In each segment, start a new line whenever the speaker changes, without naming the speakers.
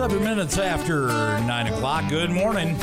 7 minutes after 9 o'clock. Good morning.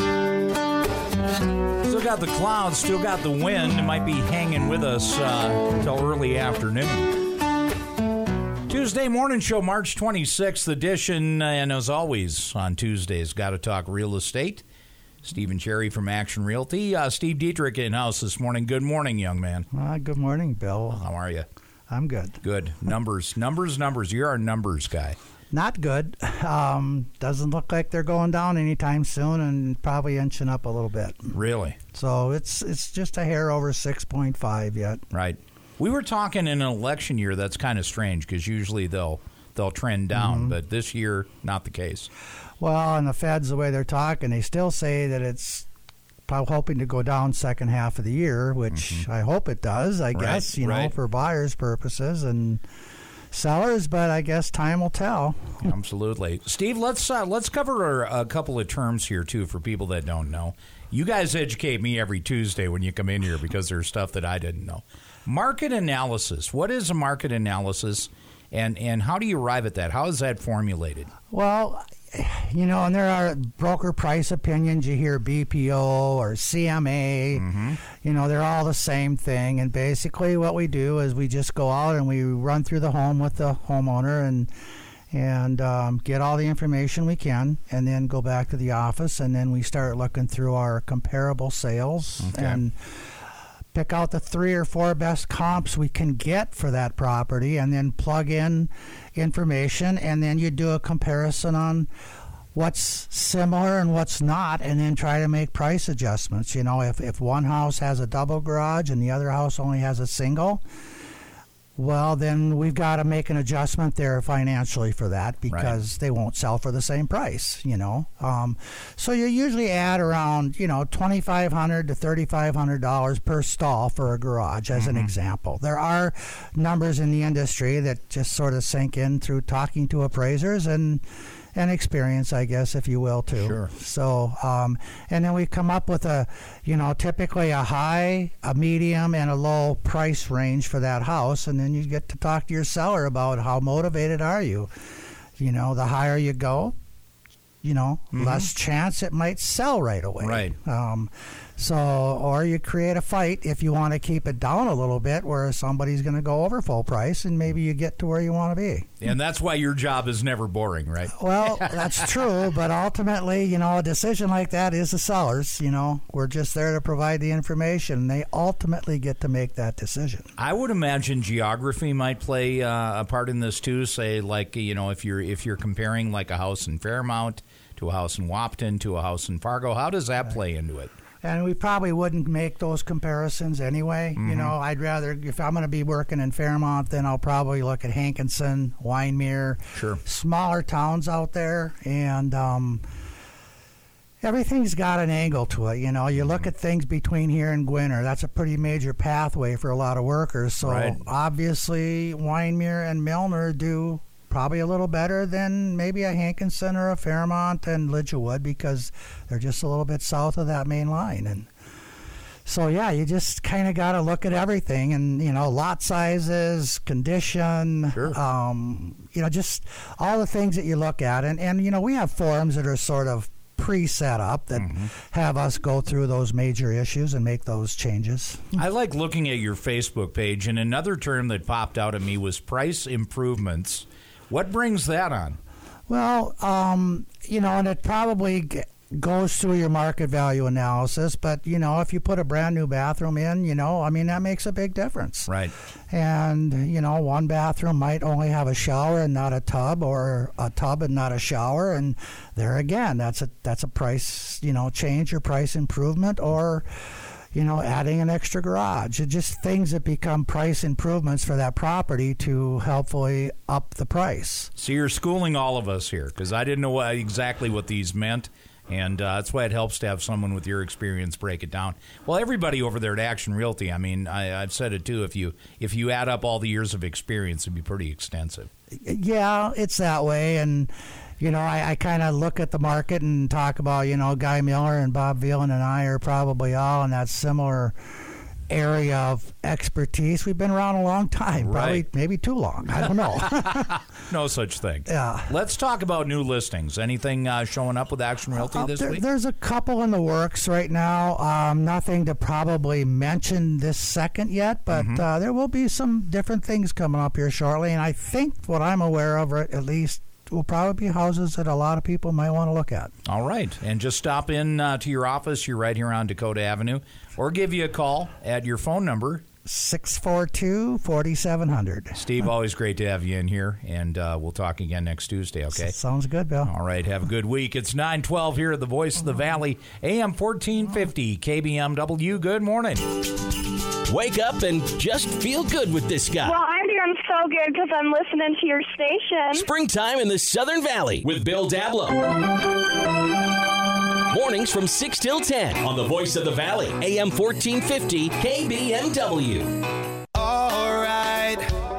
Still got the clouds, still got the wind. It might be hanging with us until early afternoon. Tuesday morning show, March 26th edition. And as always, on Tuesdays, got to talk real estate. Stephen Cherry from Action Realty. Steve Dietrich in-house this morning. Good morning, young man.
Good morning, Bill.
How are you?
I'm good.
Good. Numbers. You're our numbers guy.
Not good. Doesn't look like they're going down anytime soon, and probably inching up a little bit.
Really?
So it's just a hair over 6.5 yet.
Right. We were talking in an election year. That's kind of strange because usually they'll trend down, but this year not the case.
Well, and the Feds, the way they're talking, they still say that it's probably hoping to go down second half of the year, which I hope it does. I guess for buyers' purposes and sellers, but I guess time will tell.
Absolutely. Steve, let's cover a couple of terms here, too, for people that don't know. You guys educate me every Tuesday when you come in here because there's stuff that I didn't know. Market analysis. What is a market analysis, and how do you arrive at that? How is that formulated?
Well, and there are broker price opinions. You hear BPO or CMA. They're all the same thing. And basically what we do is we just go out and we run through the home with the homeowner and get all the information we can, and then go back to the office, and then we start looking through our comparable sales and pick out the 3 or 4 best comps we can get for that property, and then plug in information, and then you do a comparison on what's similar and what's not, and then try to make price adjustments. If one house has a double garage and the other house only has a single, well, then we've got to make an adjustment there financially for that, because they won't sell for the same price, So you usually add around, $2,500 to $3,500 per stall for a garage, as an example. There are numbers in the industry that just sort of sink in through talking to appraisers and experience, I guess, if you will, too.
Sure.
So, and then we come up with typically a high, a medium, and a low price range for that house, and then you get to talk to your seller about how motivated are you. The higher you go, less chance it might sell right away.
Right.
Or you create a fight if you want to keep it down a little bit, where somebody's going to go over full price, and maybe you get to where you want to be.
And that's why your job is never boring, right?
Well, that's true, but ultimately, a decision like that is the seller's. We're just there to provide the information. They ultimately get to make that decision.
I would imagine geography might play a part in this too. Say, like, if you're comparing like a house in Fairmount to a house in Wapton to a house in Fargo, how does that play into it?
And we probably wouldn't make those comparisons anyway. I'd rather, if I'm going to be working in Fairmount, then I'll probably look at Hankinson, Wyndmere, smaller towns out there. And everything's got an angle to it. You look at things between here and Gwinner. That's a pretty major pathway for a lot of workers. So obviously, Wyndmere and Milner do probably a little better than maybe a Hankinson or a Fairmount and Lidgewood, because they're just a little bit south of that main line. And so, you just kind of got to look at everything, and, lot sizes, condition, just all the things that you look at. And we have forums that are sort of pre-set up that have us go through those major issues and make those changes.
I like looking at your Facebook page, and another term that popped out at me was price improvements. What brings that on?
Well, and it probably goes through your market value analysis, but, if you put a brand new bathroom in, that makes a big difference. Right. And, one bathroom might only have a shower and not a tub, or a tub and not a shower. And there again, that's a price, change or price improvement, or adding an extra garage. It's just things that become price improvements for that property to helpfully up the price.
So you're schooling all of us here, because I didn't know exactly what these meant, and that's why it helps to have someone with your experience break it down. Well, everybody over there at Action Realty, I've said it too, if you add up all the years of experience, it'd be pretty extensive.
Yeah, it's that way, and I kind of look at the market and talk about, Guy Miller and Bob Veland and I are probably all in that similar area of expertise. We've been around a long time, probably
Right.
maybe too long. I don't know.
No such thing.
Yeah.
Let's talk about new listings. Anything showing up with Action Realty this week?
There's a couple in the works right now. Nothing to probably mention this second yet, but there will be some different things coming up here shortly. And I think what I'm aware of, at least, will probably be houses that a lot of people might want to look at.
All right. And just stop in to your office. You're right here on Dakota Avenue. Or give you a call at your phone number.
642-4700.
Steve, always great to have you in here. And we'll talk again next Tuesday, okay?
Sounds good, Bill.
All right. Have a good week. It's 9:12 here at the Voice of the Valley, AM 1450, KBMW. Good morning.
Wake up and just feel good with this guy.
Well, I'm doing so good because I'm listening to your station.
Springtime in the Southern Valley with Bill Dablo. Mornings from 6 till 10 on the Voice of the Valley, AM 1450, KBMW.
All right,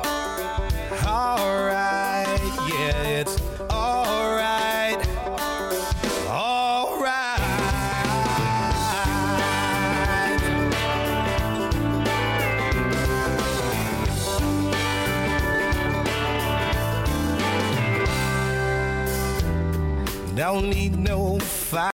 yeah, it's all right. Don't need no fire.